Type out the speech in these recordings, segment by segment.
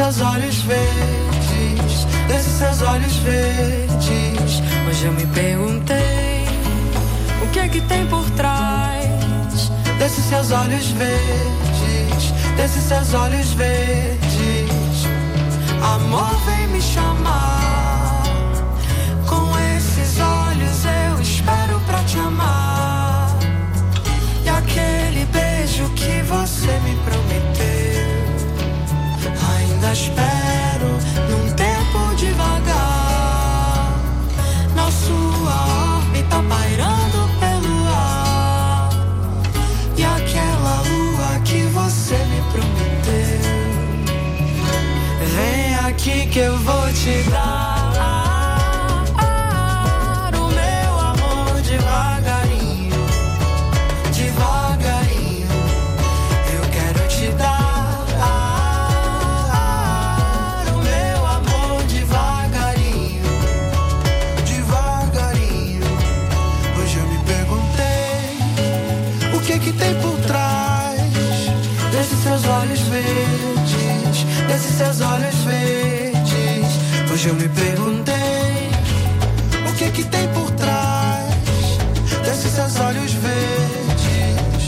seus olhos verdes, desses seus olhos verdes. Hoje eu me perguntei, o que é que tem por trás desses seus olhos verdes, desses seus olhos verdes. Amor, vem me chamar, com esses olhos eu espero pra te amar. E aquele beijo que você me prometeu, ainda espero num tempo devagar. Na sua órbita pairando pelo ar. E aquela lua que você me prometeu, vem aqui que eu vou te dar o meu amor devagarinho, devagarinho. Eu quero te dar o meu amor devagarinho, devagarinho. Hoje eu me perguntei, o que é que tem por trás desses seus olhos verdes, desses seus olhos verdes. Hoje eu me perguntei, o que é que tem por trás desses seus olhos verdes.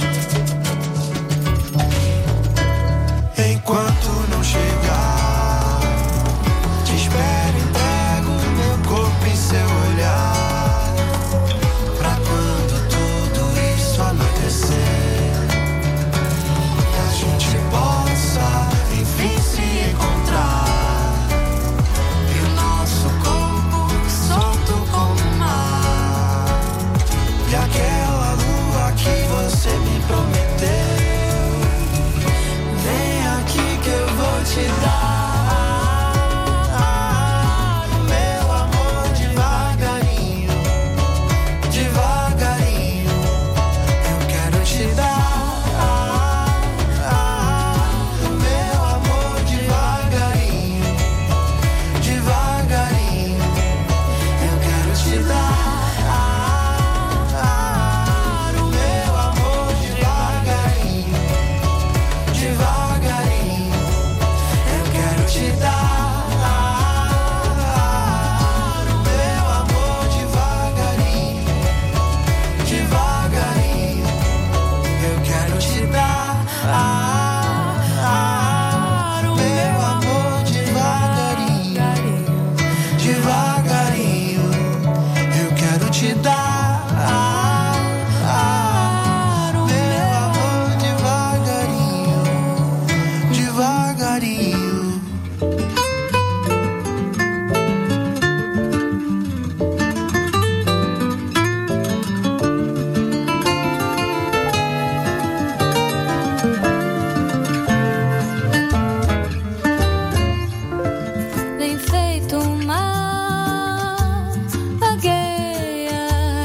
Enquanto não chegar, te espero, entrego meu corpo em seu olhar, pra quando tudo isso anoitecer, a gente possa enfim se encontrar, e o nosso corpo solto como o mar. E aquela lua que você me prometeu, vem aqui que eu vou te dar o meu amor devagarinho, devagarinho. Eu quero te dar o meu amor devagarinho, devagarinho. Eu quero te dar o meu amor devagarinho, devagarinho. Eu quero te dar o meu amor devagarinho, devagarinho. Eu quero te dar o meu amor devagarinho, devagarinho. Eu quero te dar o meu amor devagarinho, devagarinho. Bem feito, mar, vagueia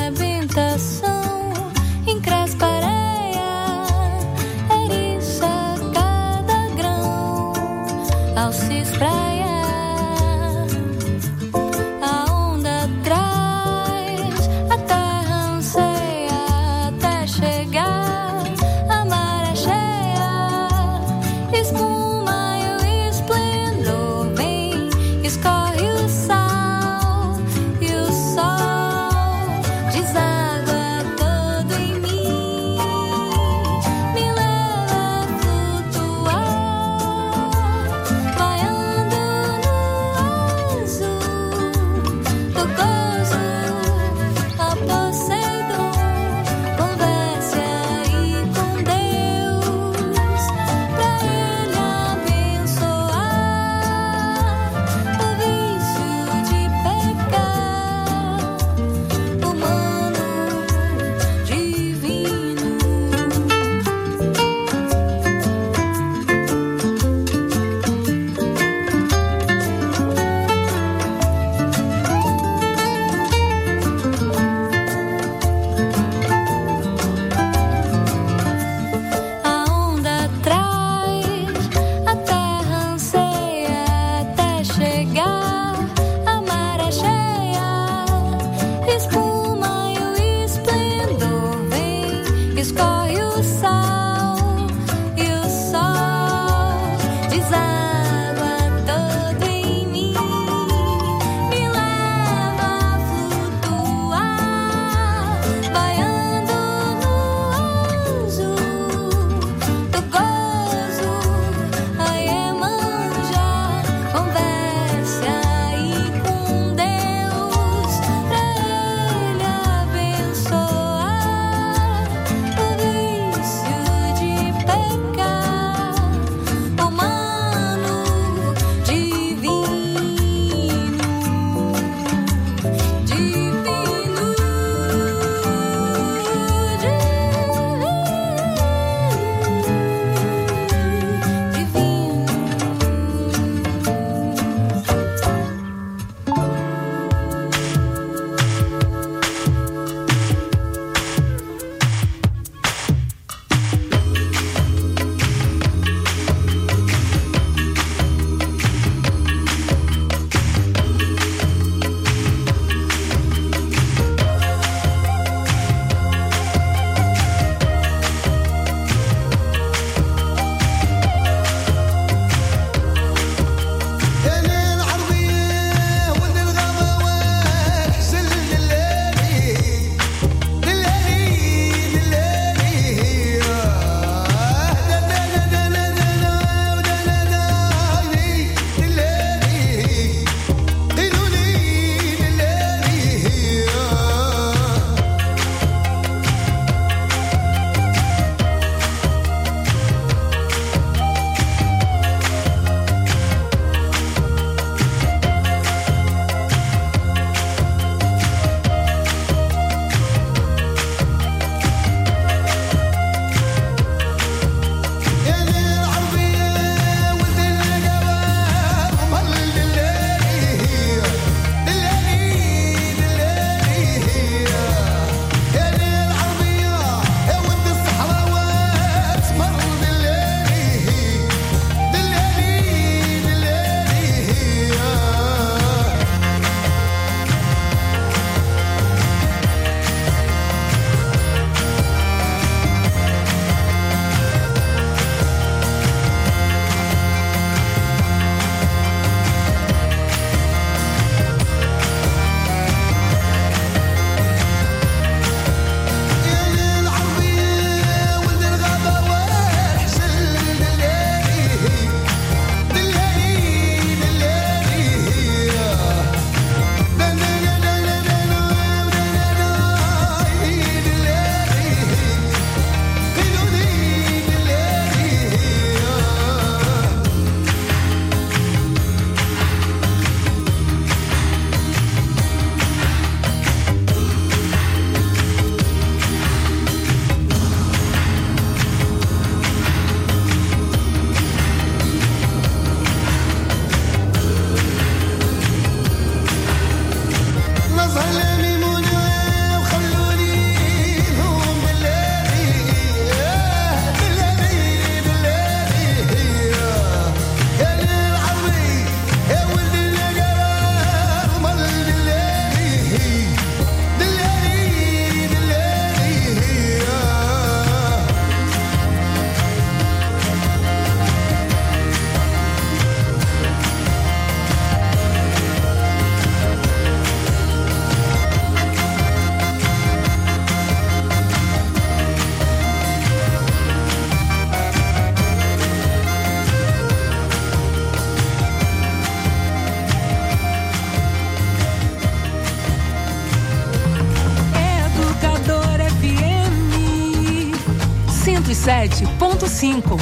107.5.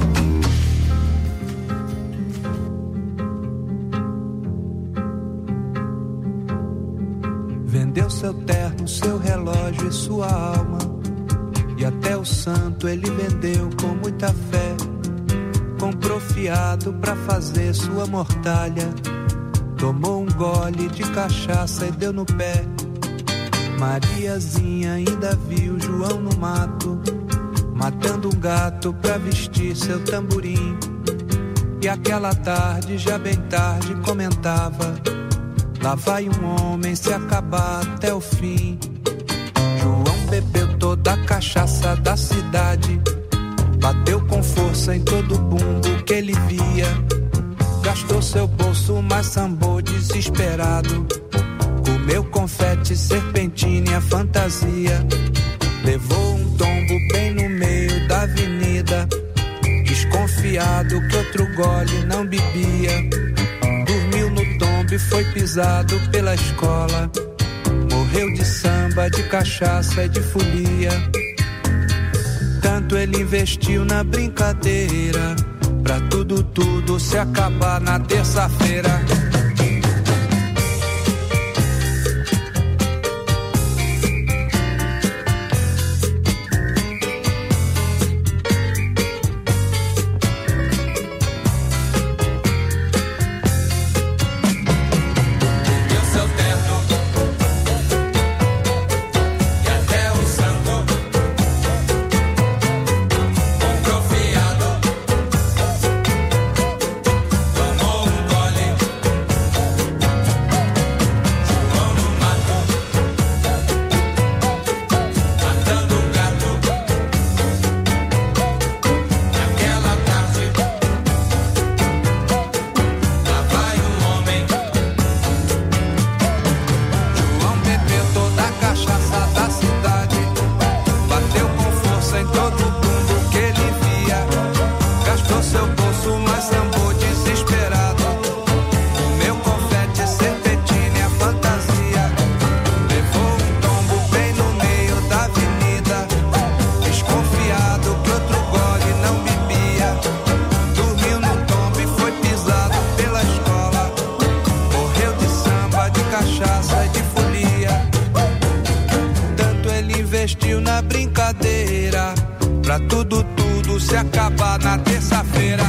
Vendeu seu terno, seu relógio e sua alma, e até o santo ele vendeu com muita fé. Comprou fiado pra fazer sua mortalha, tomou um gole de cachaça e deu no pé. Mariazinha ainda viu João no mato, matando um gato pra vestir seu tamborim. E aquela tarde, já bem tarde, comentava: lá vai um homem se acabar até o fim. João bebeu toda a cachaça da cidade, bateu com força em todo bumbo que ele via. Gastou seu bolso, mas sambou desesperado. Comeu confete, serpentina e a fantasia. Levou um tombo bem no meio da avenida, desconfiado que outro gole não bebia. Dormiu no tombo e foi pisado pela escola. Morreu de samba, de cachaça e de folia. Tanto ele investiu na brincadeira, pra tudo se acabar na terça-feira. Investiu na brincadeira, pra tudo se acabar na terça-feira.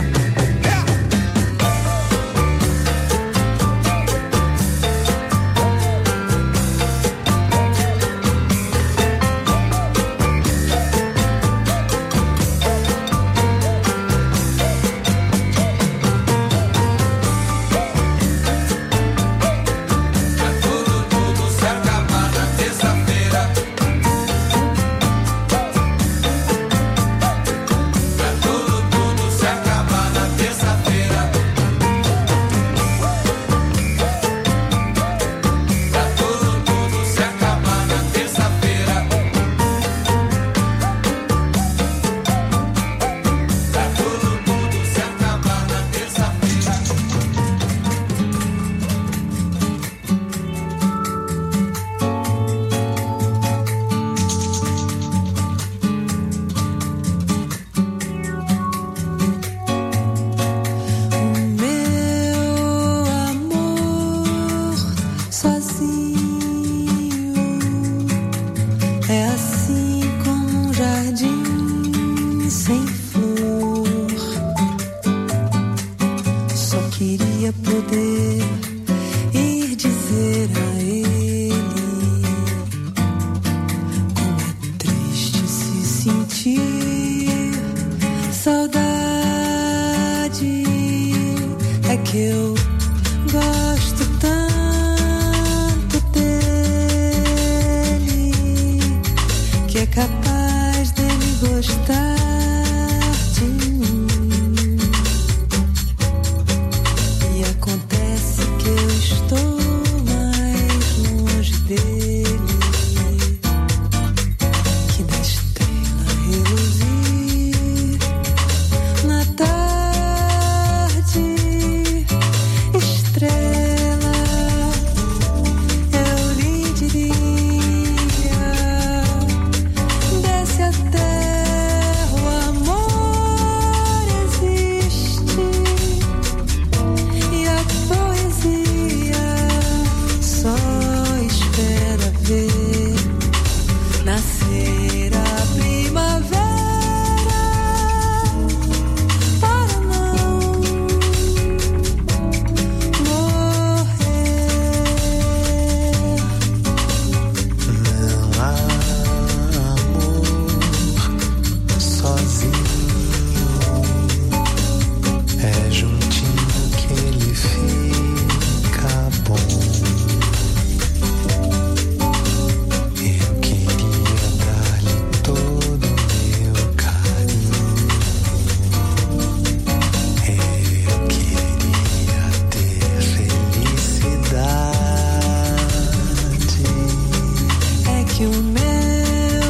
que o meu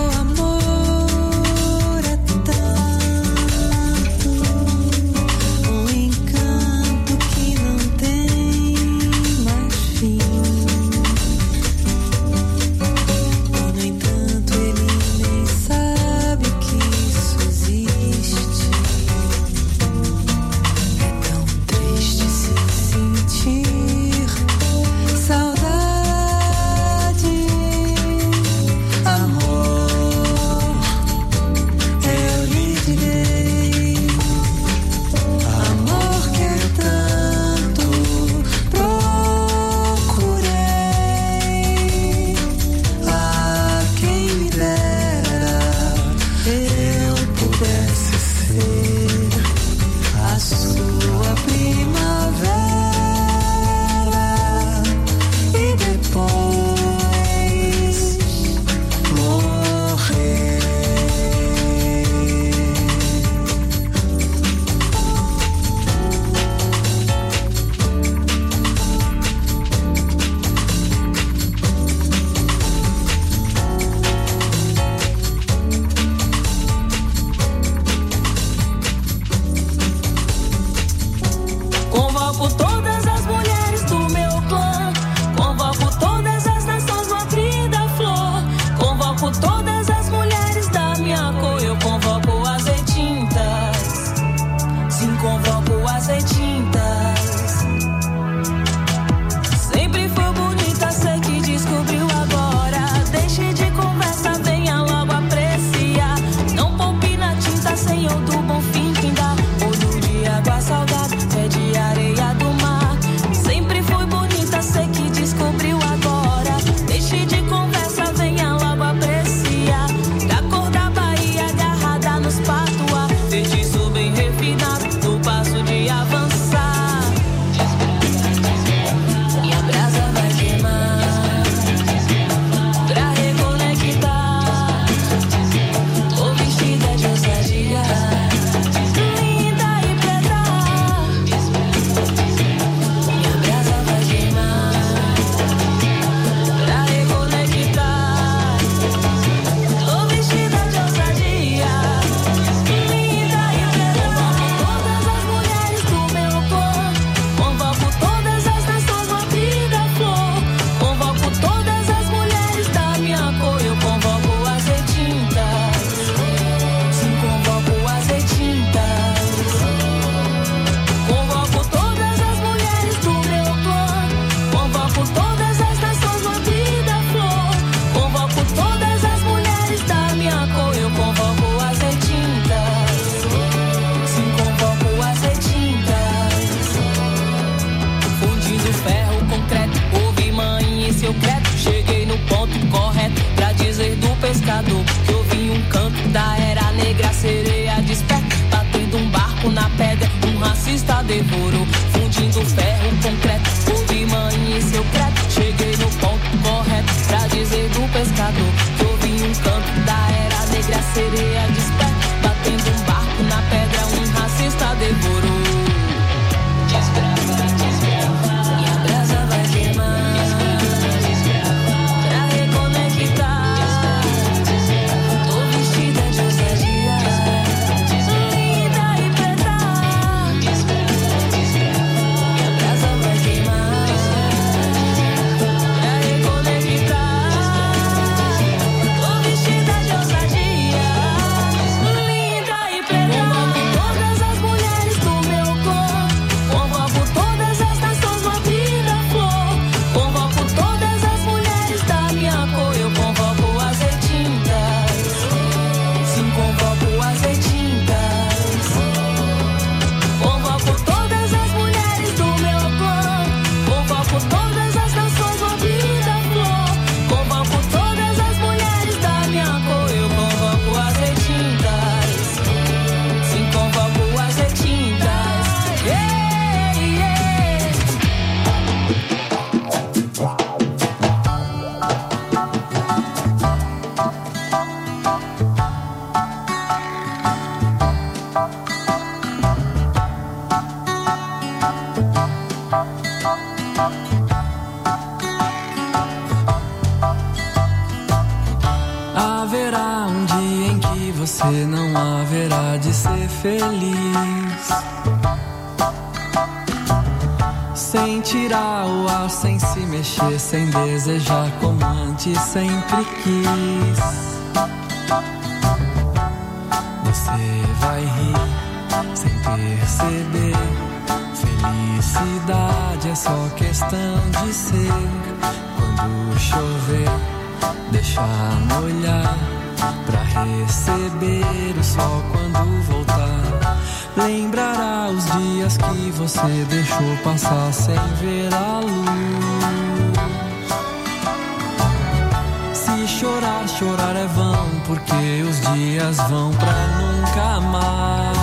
amor é tanto, um encanto que não tem mais fim. No entanto, ele nem sabe que isso existe. É tão triste se sentir saudade, amor. Eu lhe direi, amor que eu tanto procurei. Ah, quem me dera eu pudesse ser a sua primavera e depois morrer. Convoco todas as mulheres do meu clã, convoco todas as nações no abrir da flor, convoco todas as mulheres da minha cor, eu convoco as retintas, sim, convoco as retintas. Sempre foi bonita, sei que descobriu agora. Deixe de conversa, venha logo apreciar. Não poupe na tinta, Senhor do bom fim, quem dá olho de água salgada, pé de areia do mar. Sempre foi bonita, sei que descobriu agora. Deixe de conversa, venha logo apreciar. Da cor da Bahia, agarrada nos patuá, feitiço bem refinado, no passo de avançar. E a brasa vai queimar pra reconectar. Tô vestida de ousadia, linda e preta. E a brasa vai queimar pra reconectar. Tô vestida de ousadia, linda e preta. Todas as mulheres do meu clã, convoco todas as nações no abrir da flor, convoco todas as mulheres da minha cor, eu convoco as retintas, sim, convoco as retintas. Convoco todas as mulheres do meu clã, convoco todas as nações no abrir da flor, convoco todas as mulheres da minha cor, eu convoco as retintas, sim, convoco as retintas. Fundindo ferro, concreto, ouvi mãe e seu credo. Cheguei no ponto correto pra dizer do pescador que ouvi um canto da era negra, sereia desperta, batendo um barco na pedra, um racista devorou. Fundindo ferro, concreto, ouvi mãe e seu credo. Cheguei no ponto correto pra dizer do pescador que ouvi um canto da era negra, sereia desperta, batendo um barco na pedra, um racista devorou. E a brasa vai queimar pra reconectar. Tô vestida de ousadia, linda e preta. E a brasa vai queimar pra reconectar. Tô vestida de ousadia, Haverá um dia em que você não haverá de ser feliz, sem tirar o ar, sem se mexer, sem desejar como antes sempre quis. Você vai rir sem perceber. Felicidade é só questão de ser. Quando chover, deixar molhar, pra receber o sol quando voltar. Lembrará os dias que você deixou passar sem ver a luz. Se chorar, chorar é vão, porque os dias vão pra nunca mais.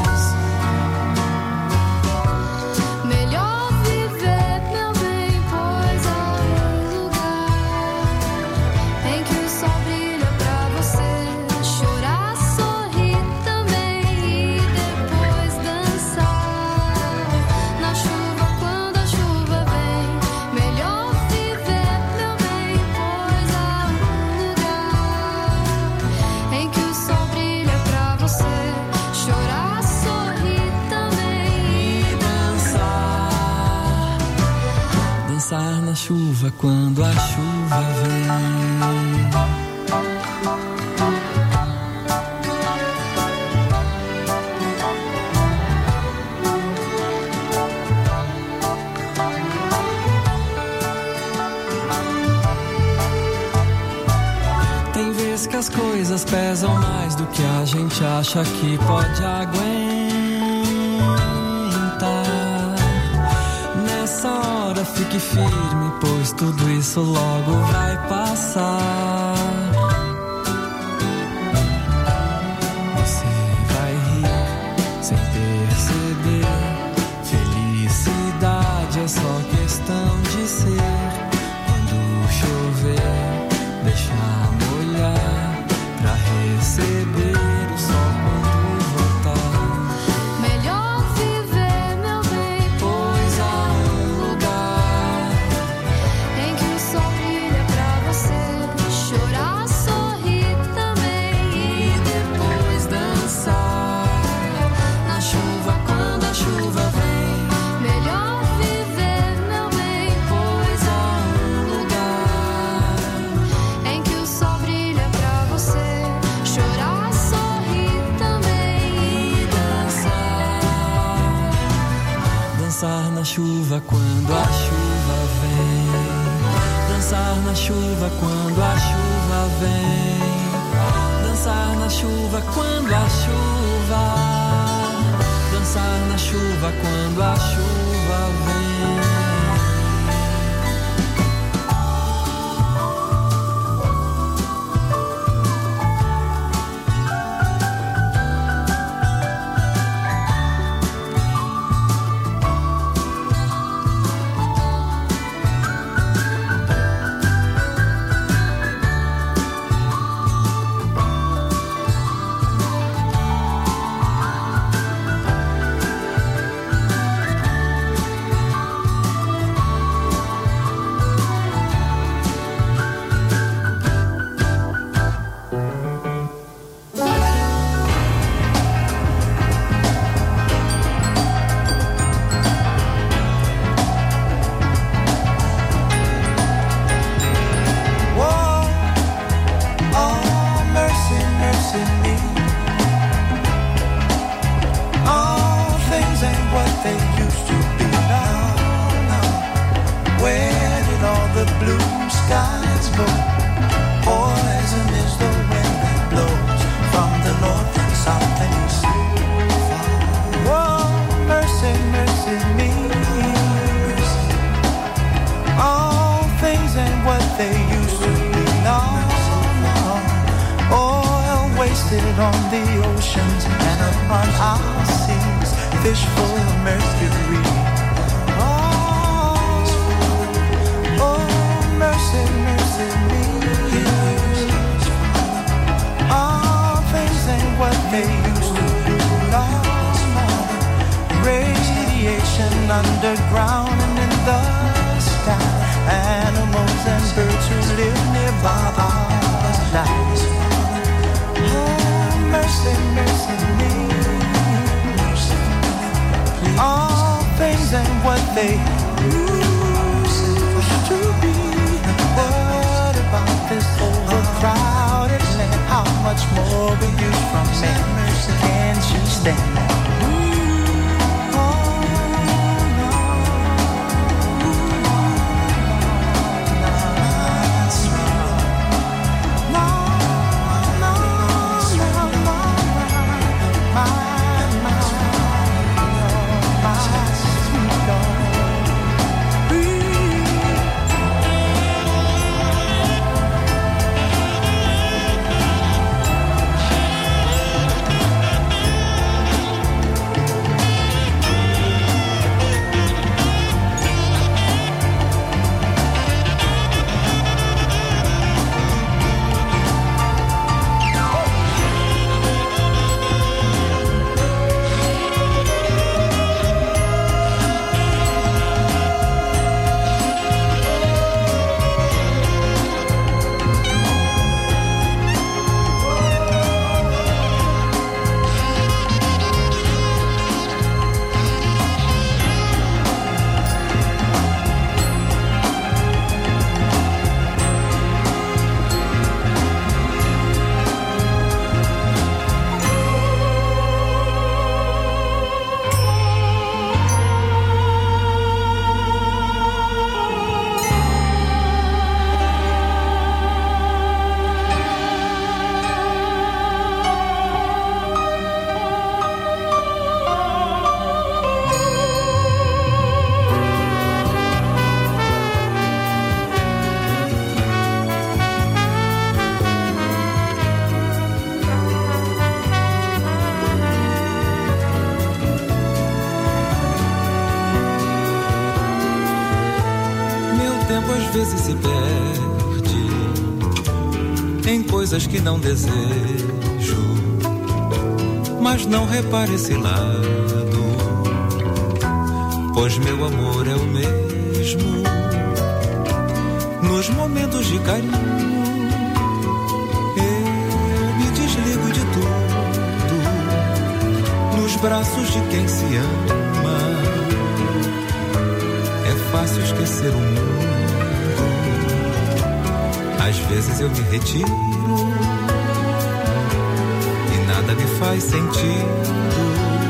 Melhor viver, meu bem, pois há um lugar em que o sol brilha pra você. Chorar, sorrir também e depois dançar na chuva quando a chuva vem. Melhor viver, meu bem, pois há um lugar em que o sol brilha pra você. Chorar, sorrir também e dançar. Dançar na chuva quando a chuva vem. Tem vezes que as coisas pesam mais do que a gente acha que pode aguentar. Nessa hora fique firme, pois tudo isso logo vai passar. Você vai rir sem perceber. Felicidade é só questão de ser. Quando chover, deixar molhar, pra receber o sol quando voltar. melhor viver, meu bem, Pois há um lugar em que o sol brilha pra você. Chorar, sorrir também e depois dançar na chuva quando a chuva vem. melhor viver, meu bem, Pois há um lugar em que o sol brilha pra você. Chorar, sorrir também e dançar. Dançar na chuva quando a chuva vem. Dançar na chuva quando a chuva vem. Dançar na chuva quando a chuva. Dançar na chuva quando a chuva vem. Whoa, oh, mercy, mercy me. All things ain't what they used to be now, now. Where did all the blue skies go? Poison is the wind that blows from the north and south and east. Whoa, mercy, mercy me. All things ain't what they used to be, no, no. Oil wasted on the oceans and upon our seas, fish full of mercury. Oh, oh, mercy, mercy me. All things ain't what they used to be, no, no. Radiation underground and in the sky. Animals and birds who live nearby our lives. and what they used to be. What about this overcrowded land? How much more will you from me? Can't you stand that? Vezes se perde em coisas que não desejo, mas não repare esse lado, pois meu amor é o mesmo. Nos momentos de carinho eu me desligo de tudo, nos braços de quem se ama. É fácil esquecer o mundo. Às vezes eu me retiro e nada me faz sentido.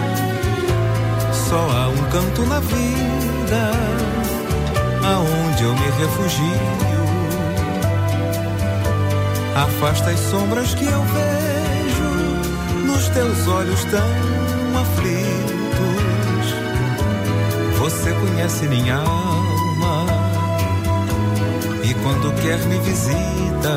Só há um canto na vida aonde eu me refugio. Afasta as sombras que eu vejo nos teus olhos tão aflitos. Você conhece minha alma e quando quer me visita.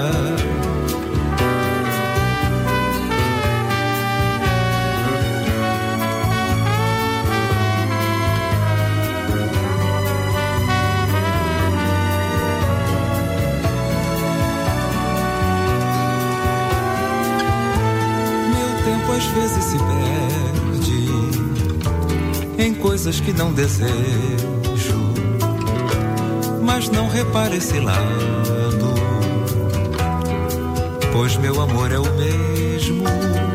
Meu tempo às vezes se perde em coisas que não desejo, mas não repare esse lado, pois meu amor é o mesmo.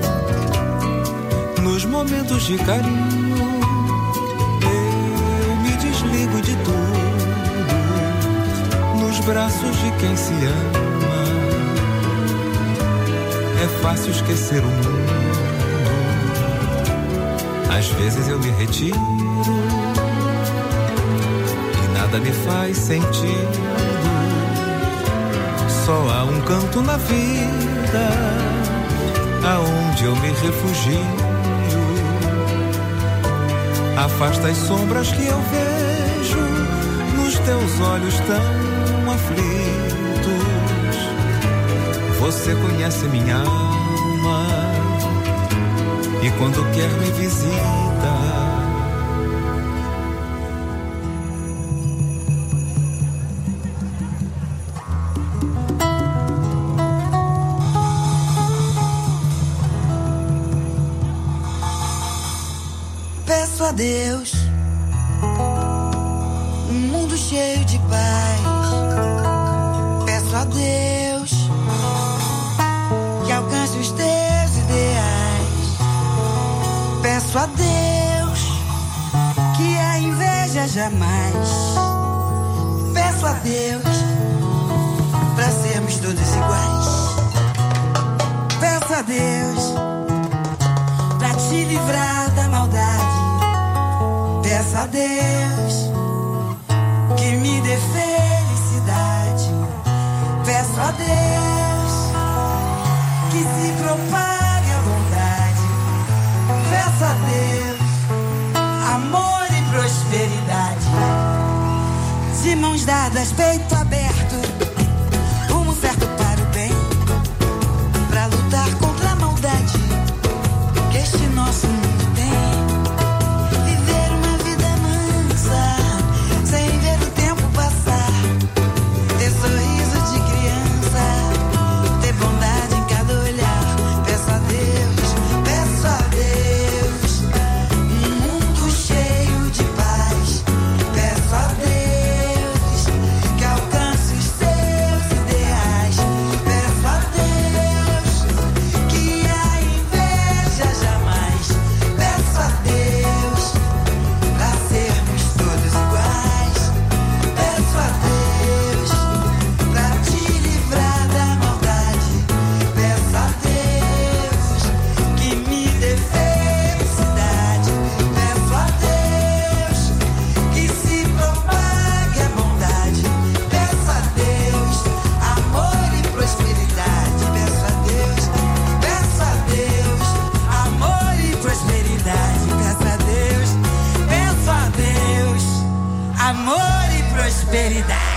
Nos momentos de carinho eu me desligo de tudo, nos braços de quem se ama. É fácil esquecer o mundo. Às vezes eu me retiro nada me faz sentido. Só há um canto na vida aonde eu me refugio. Afasta as sombras que eu vejo nos teus olhos tão aflitos. Você conhece minha alma e quando quer me visita. Peço a Deus um mundo cheio de paz. Peço a Deus que alcance os teus ideais. Peço a Deus que a inveja jamais. Peço a Deus pra sermos todos iguais. Peço a Deus pra te livrar da maldade. Peço a Deus que me dê felicidade. Peço a Deus que se propague a bondade. Peço a Deus amor e prosperidade. De mãos dadas, peito aberto, rumo certo para o bem, pra lutar contra a maldade que este nosso mundo tem. Viver uma vida mansa, sem ver o tempo passar. Ter sorriso de criança, ter bondade em cada olhar. Peço a Deus, um mundo cheio de paz. Peço a Deus que alcance os seus ideais. Peço a Deus que a inveja jamais. Peço a Deus pra sermos todos iguais. Peço a Deus pra te livrar da maldade. Peço a Deus que me dê felicidade. Peço a Deus que se propague a bondade. Peço a Deus amor e prosperidade. Peço a Deus amor e prosperidade. Peço a Deus amor e prosperidade.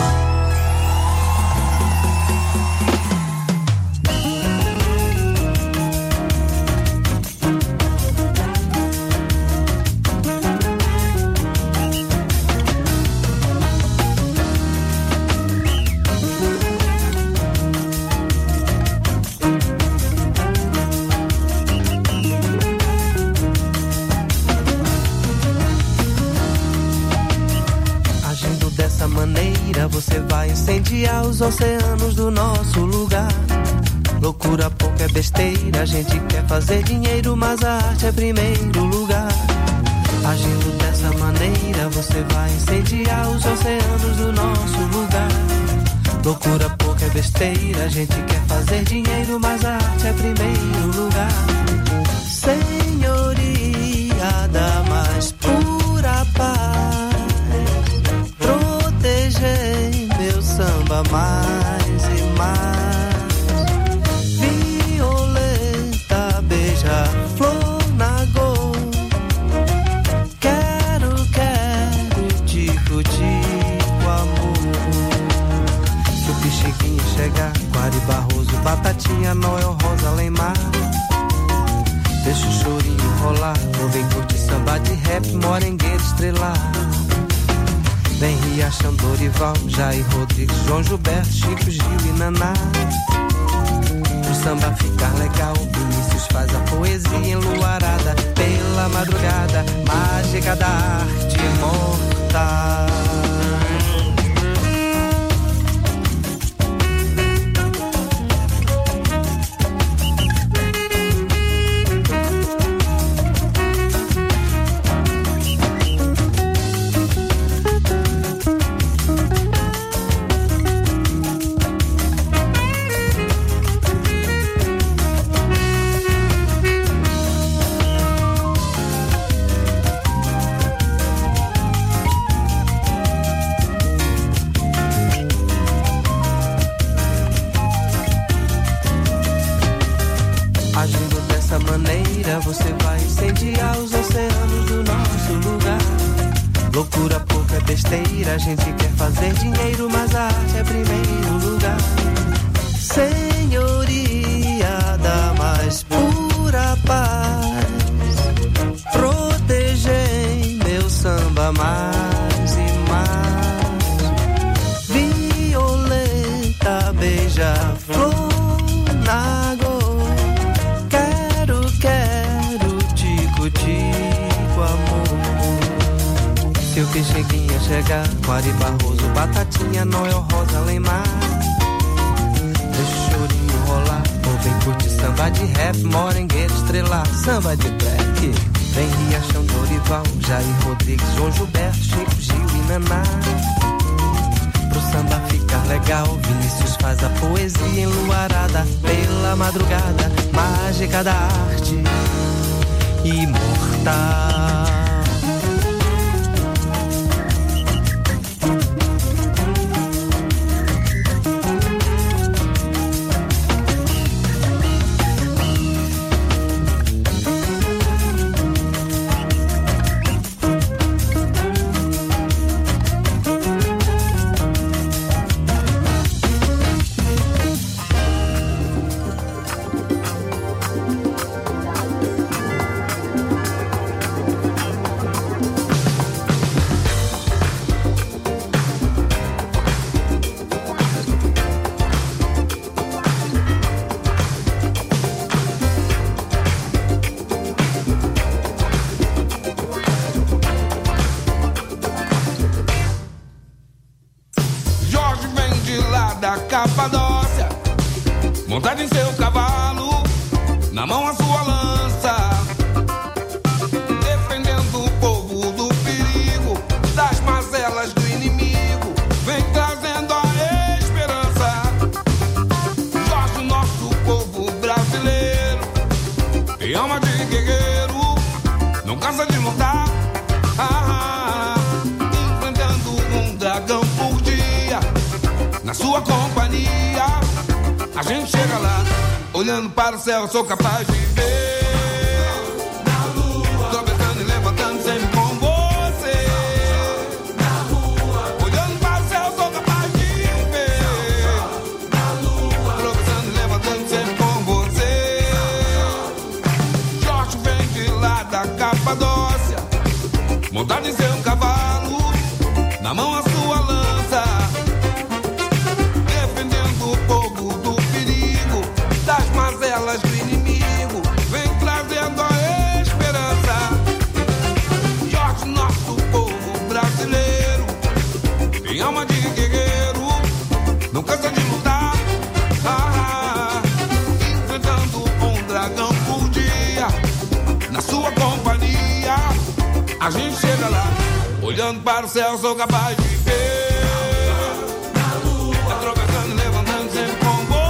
Agindo dessa maneira, você vai incendiar os oceanos do nosso lugar. Loucura pouco é besteira, a gente quer fazer dinheiro, mas a arte é primeiro lugar. Agindo dessa maneira, você vai incendiar os oceanos do nosso lugar. Loucura pouco é besteira, a gente quer fazer dinheiro, mas a arte é primeiro lugar. Senhoria da mais pura paz, protegei meu samba mais e mais. Violeta, beija-flor na gol. Quero te curtir com amor. Se o Pichiquinha chegar, Guari Barroso, Batatinha, Noel, Rosa, Leimar. Deixa o chorinho rolar, ou vem curtir samba de rap, morengueiro estrelar. Vem Riachão, Dorival, Jair Rodrigues, João Gilberto, Chico, Gil e Naná. O samba ficar legal, Vinícius faz a poesia enluarada pela madrugada, mágica da arte imortal. Agindo dessa maneira, você vai incendiar os oceanos do nosso lugar. Loucura pouca é besteira, a gente quer fazer dinheiro, mas a arte é primeiro lugar. Senhoria da mais pura paz, protegei meu samba mais e mais. Violeta, beija-flor na gol. Quero te curtir com amor. Se o Picheguinha chegar, Guari Barroso, Batatinha, Noel, Rosa, Leimar. Deixa o chorinho rolar, ou vem curtir samba de rap, morengueiro estrelar. Samba de black, Vem Riachão, Dorival, Jair Rodrigues, João Gilberto, Chico, Gil e Naná. Pro samba ficar legal, Vinícius faz a poesia enluarada pela madrugada, mágica da arte imortal. Capadócia, montado em seu cavalo, na mão a sua lança, defendendo o povo do perigo, das mazelas do inimigo, vem trazendo a esperança. Jorge, nosso povo brasileiro, tem alma de guerreiro, não cansa de lutar, enfrentando um dragão por dia. Na sua companhia, a gente chega lá, olhando para o céu, sou capaz de ver. Na lua, tropeçando e levantando sempre com você. Na rua, olhando para o céu, sou capaz de ver. Na lua, tropeçando e levantando sempre com você. Jorge vem de lá da Capadócia, montado em seu cavalo, na mão a sua lança, mazelas do inimigo, vem trazendo a esperança. Jorge, nosso povo brasileiro, tem alma de guerreiro, não cansa de lutar, enfrentando um dragão por dia. Na sua companhia, a gente chega lá, olhando para o céu, sou capaz de ver. Na lua, atravessando e levantando sempre com você.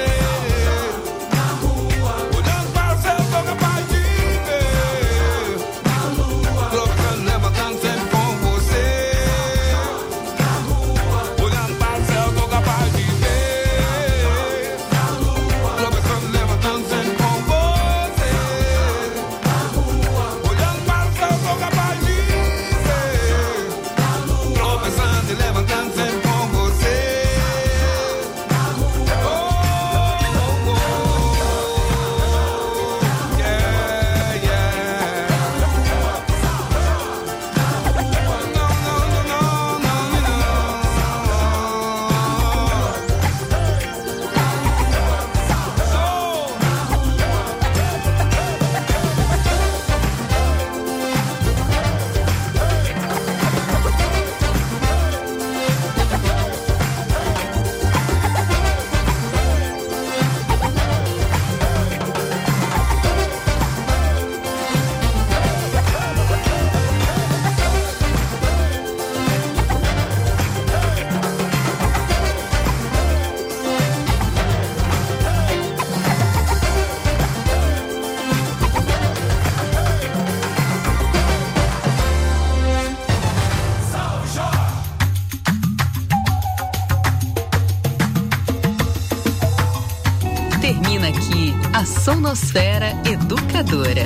Sonosfera Educadora.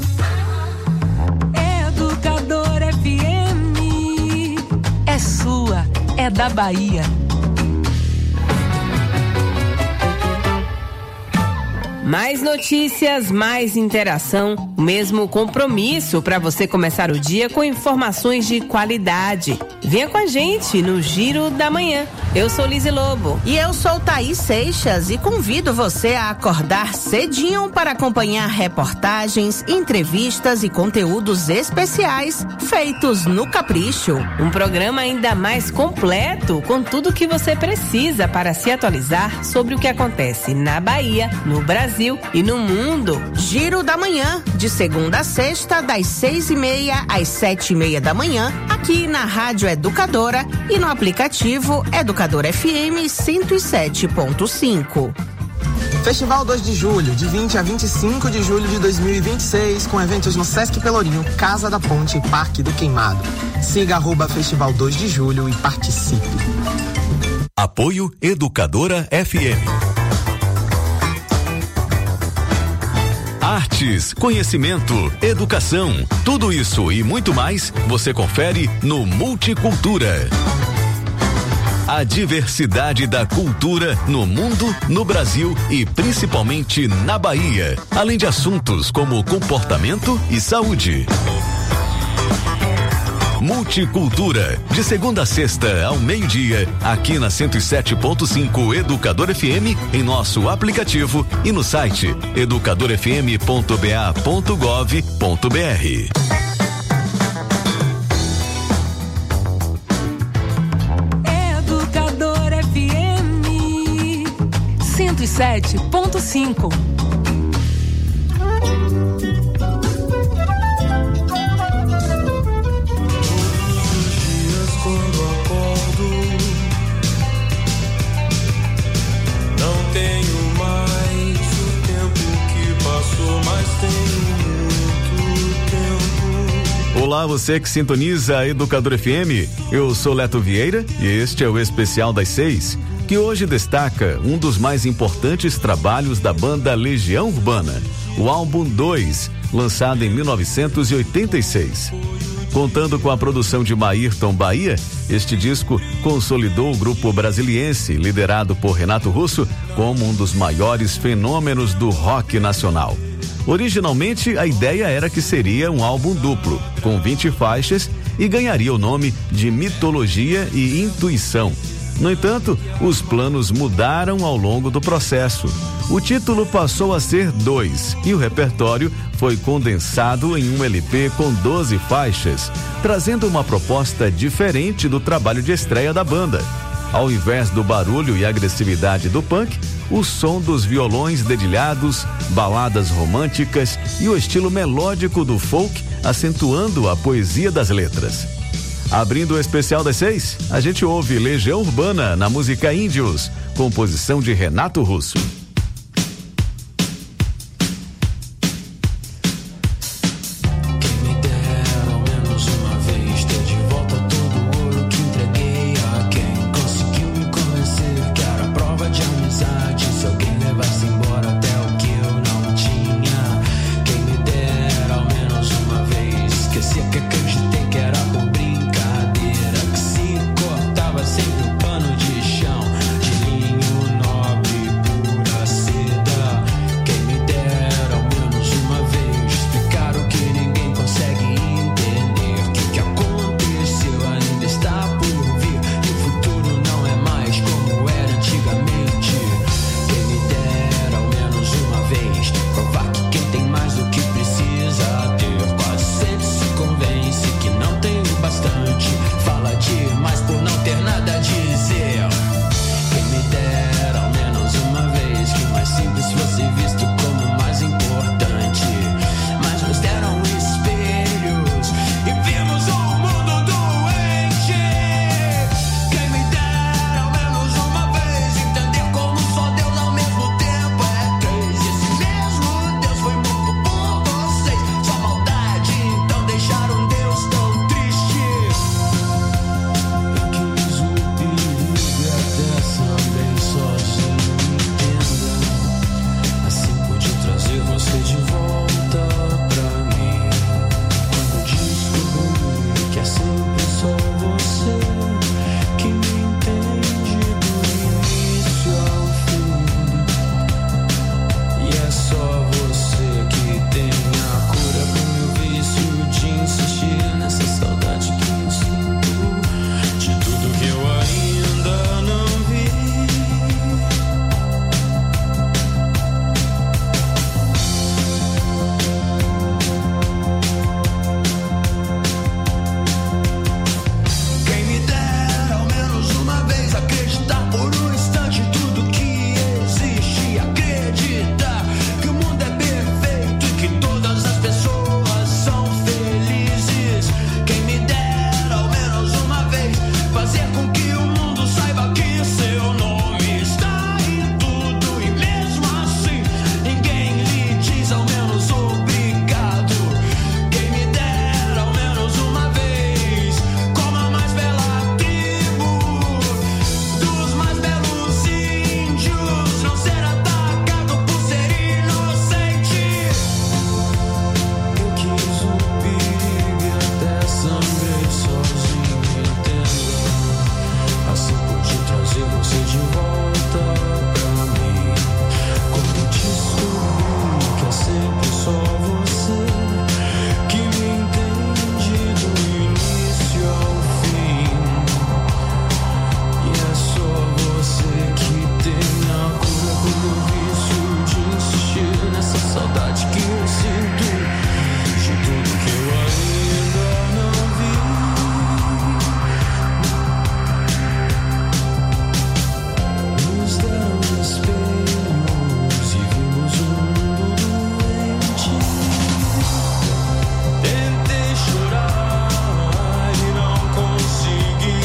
Educadora FM. É sua, é da Bahia. Mais notícias, mais interação, o mesmo compromisso para você começar o dia com informações de qualidade. Venha com a gente no Giro da Manhã. Eu sou Lizy Lobo. E eu sou Thaís Seixas e convido você a acordar cedinho para acompanhar reportagens, entrevistas e conteúdos especiais feitos no Capricho. Um programa ainda mais completo, com tudo que você precisa para se atualizar sobre o que acontece na Bahia, no Brasil Brasil e no mundo. Giro da Manhã, de segunda a sexta, das 6h30 às 7h30 da manhã, aqui na Rádio Educadora e no aplicativo Educadora FM 107.5. Festival 2 de Julho, de 20 a 25 de julho de 2026, com eventos no Sesc Pelourinho, Casa da Ponte e Parque do Queimado. Siga @Festival 2 de Julho e participe. Apoio Educadora FM. Artes, conhecimento, educação, tudo isso e muito mais você confere no Multicultura. A diversidade da cultura no mundo, no Brasil e principalmente na Bahia, além de assuntos como comportamento e saúde. Multicultura, de segunda a sexta ao meio-dia, aqui na 107.5 Educador FM, em nosso aplicativo e no site educadorfm.ba.gov.br. Educador FM 107.5. Olá, você que sintoniza a Educador FM, eu sou Leto Vieira e este é o Especial das 6, que hoje destaca um dos mais importantes trabalhos da banda Legião Urbana, o álbum 2, lançado em 1986. Contando com a produção de Maírton Bahia, este disco consolidou o grupo brasiliense, liderado por Renato Russo, como um dos maiores fenômenos do rock nacional. Originalmente, a ideia era que seria um álbum duplo, com 20 faixas, e ganharia o nome de Mitologia e Intuição. No entanto, os planos mudaram ao longo do processo. O título passou a ser 2 e o repertório foi condensado em um LP com 12 faixas, trazendo uma proposta diferente do trabalho de estreia da banda. Ao invés do barulho e agressividade do punk, o som dos violões dedilhados, baladas românticas e o estilo melódico do folk, acentuando a poesia das letras. Abrindo o Especial das 6, a gente ouve Legião Urbana na música Índios, composição de Renato Russo. Sempre o pano de chão, de linho nobre pura. sinto de tudo que eu ainda não vi. Nos deram espelhos e vimos um mundo doente. Tentei chorar e não consegui.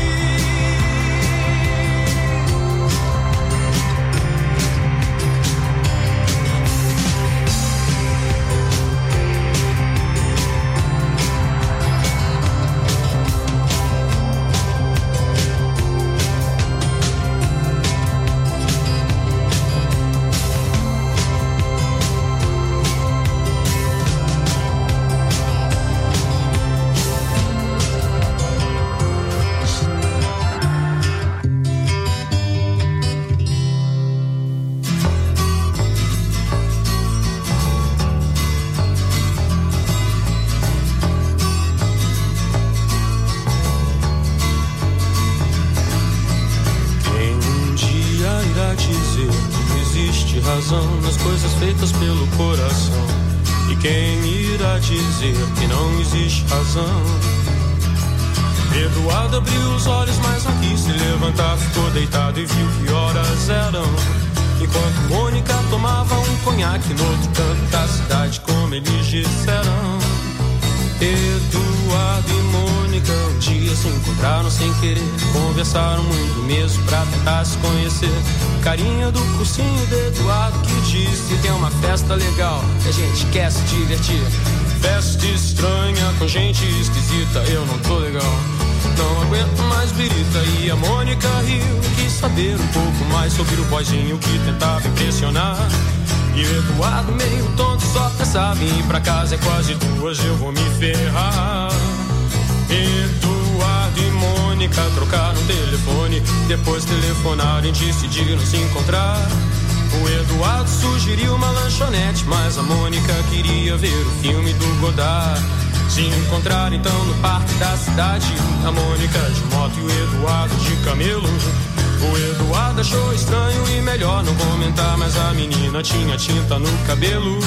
Nas coisas feitas pelo coração. E quem irá dizer que não existe razão? Eduardo abriu os olhos, mas não quis se levantar. Ficou deitado e viu que horas eram. Enquanto Mônica tomava um conhaque no outro canto da cidade, como eles disseram. Eduardo e Mônica um dia se encontraram sem querer. Conversaram muito mesmo pra tentar se conhecer. Carinha do cursinho de Eduardo que disse que é uma festa legal, que a gente quer se divertir. Festa estranha com gente esquisita, eu não tô legal, não aguento mais birita. E a Mônica riu, quis saber um pouco mais sobre o boyzinho que tentava impressionar. E o Eduardo meio tonto só pensava em ir pra casa, é quase 2, eu vou me ferrar. Eduardo e Mônica trocaram telefone, depois telefonaram e decidiram se encontrar. O Eduardo sugeriu uma lanchonete, mas a Mônica queria ver o filme do Godard. Se encontraram então no parque da cidade, a Mônica de moto e o Eduardo de camelo. O Eduardo achou estranho e melhor não comentar, mas a menina tinha tinta no cabelo.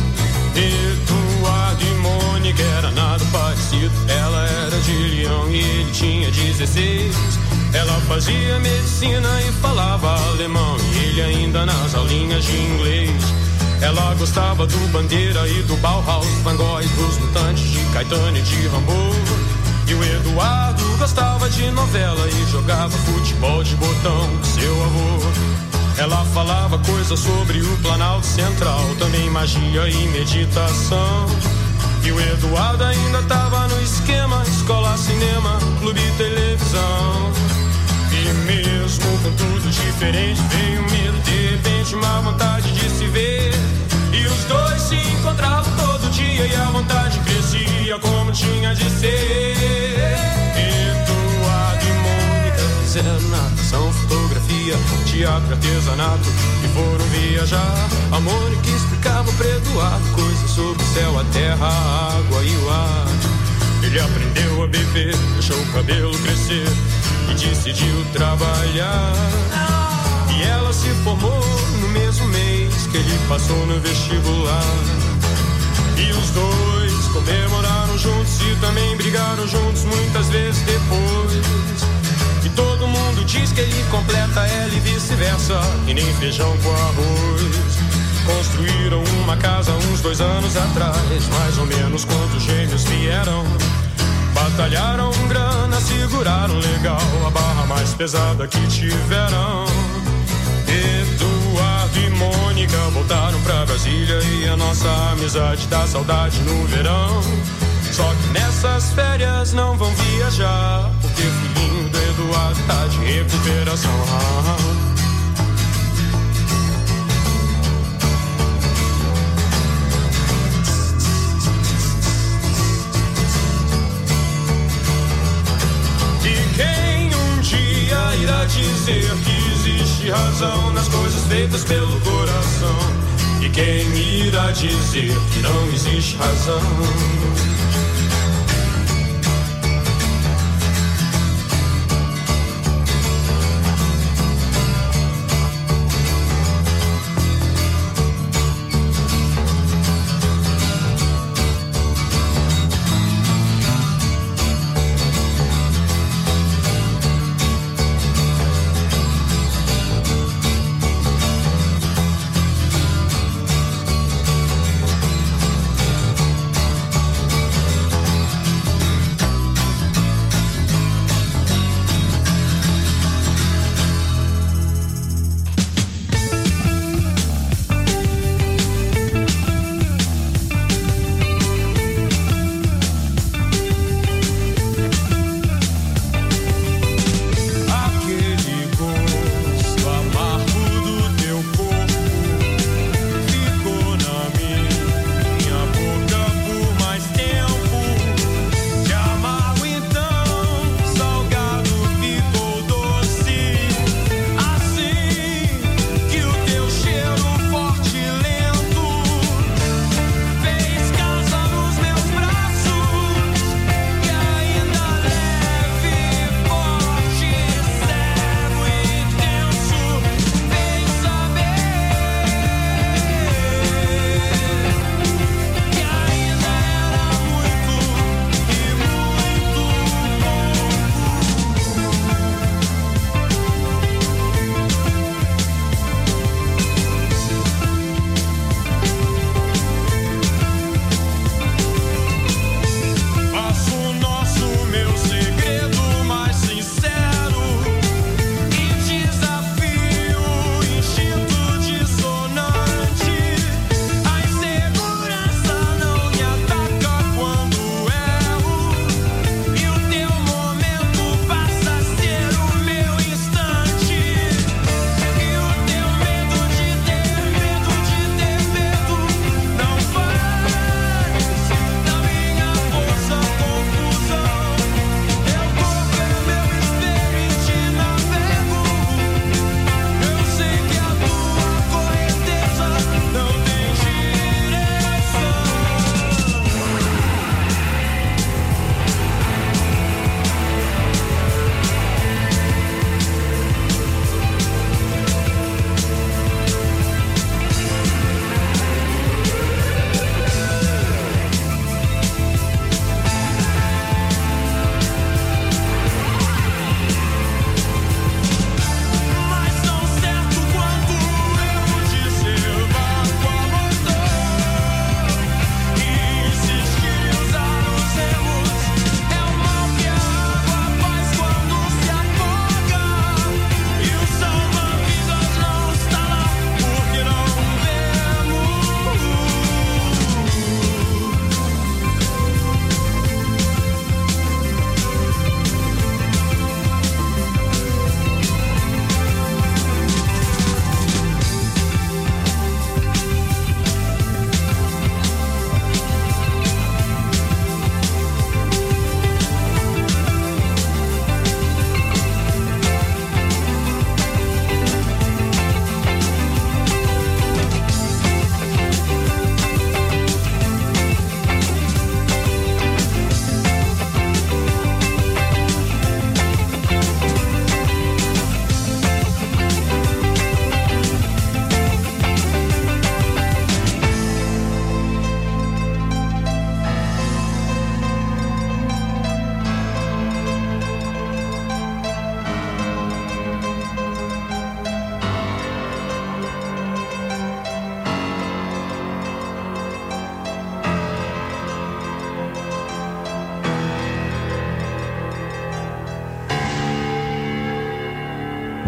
Eduardo e Mônica era nada parecido. Ela era de Leão e ele tinha 16. Ela fazia medicina e falava alemão, e ele ainda nas aulinhas de inglês. Ela gostava do Bandeira e do Bauhaus, Van Gogh, dos Mutantes, de Caetano e de Rambo. E o Eduardo gostava de novela e jogava futebol de botão com seu avô. Ela falava coisas sobre o Planalto Central, também magia e meditação. E o Eduardo ainda tava no esquema, escola, cinema, clube e televisão. E mesmo com tudo diferente, veio medo, de repente uma vontade de se ver. E os dois se encontravam todo dia e a vontade crescia como tinha de ser. Eduardo e Mônica fizeram natação, fotografia, teatro, artesanato e foram viajar. A Mônica explicava pra Eduardo coisas sobre o céu, a terra, a água e o ar. Ele aprendeu a beber, deixou o cabelo crescer e decidiu trabalhar. E ela se formou no mesmo mês que ele passou no vestibular. E os dois comemoraram juntos e também brigaram juntos muitas vezes depois. E todo mundo diz que ele completa ela e vice-versa, e nem feijão com arroz. Construíram uma casa uns 2 anos atrás, mais ou menos quando os gêmeos vieram. Batalharam grana, seguraram legal a barra mais pesada que tiveram. Eduardo e Mônica voltaram pra Brasília e a nossa amizade dá saudade no verão. Só que nessas férias não vão viajar, porque o filhinho do Eduardo tá de recuperação. E quem um dia irá dizer que existe razão nas coisas feitas pelo coração? E quem irá dizer que não existe razão?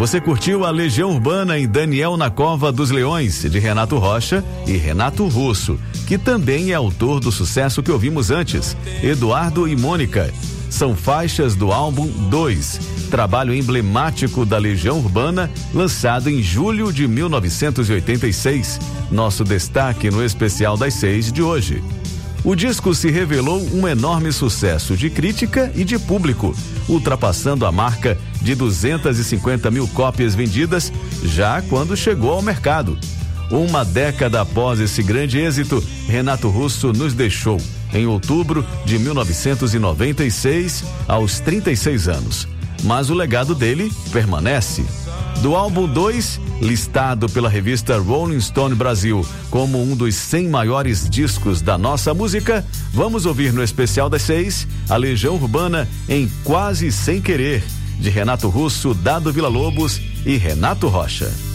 Você curtiu a Legião Urbana em Daniel na Cova dos Leões, de Renato Rocha e Renato Russo, que também é autor do sucesso que ouvimos antes, Eduardo e Mônica. São faixas do álbum 2, trabalho emblemático da Legião Urbana, lançado em julho de 1986. Nosso destaque no especial das 6 de hoje. O disco se revelou um enorme sucesso de crítica e de público, ultrapassando a marca de 250 mil cópias vendidas já quando chegou ao mercado. Uma década após esse grande êxito, Renato Russo nos deixou em outubro de 1996, aos 36 anos. Mas o legado dele permanece. Do álbum 2, listado pela revista Rolling Stone Brasil como um dos 100 maiores discos da nossa música, vamos ouvir no especial das 6 a Legião Urbana em Quase Sem Querer, de Renato Russo, Dado Villa-Lobos e Renato Rocha.